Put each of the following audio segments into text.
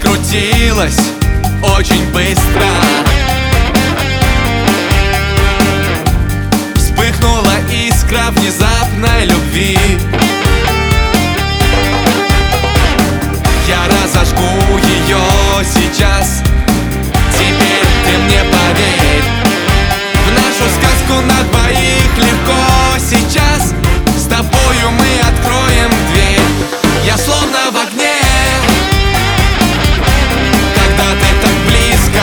закрутилось очень быстро. Вспыхнула искра внезапной любви. Я разожгу ее сейчас. Теперь ты мне поверь, в нашу сказку на двоих легко сейчас. С тобою мы откроем дверь. Я словно в огне, когда ты так близко.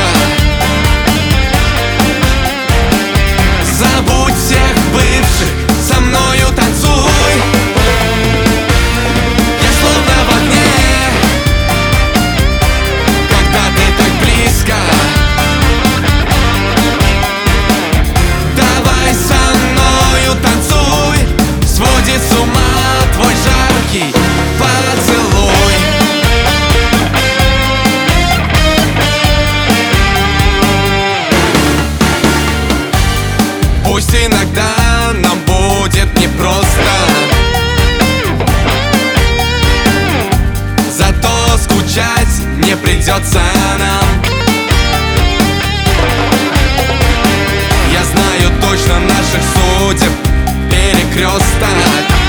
Забудь всех бывших, со мною танцуй. Я словно в огне, когда ты так близко. Давай со мною танцуй, сводит с ума твой жаркий поцелуй. Пусть иногда нам будет непросто, зато скучать не придется нам. Я знаю точно наших судеб перекресток.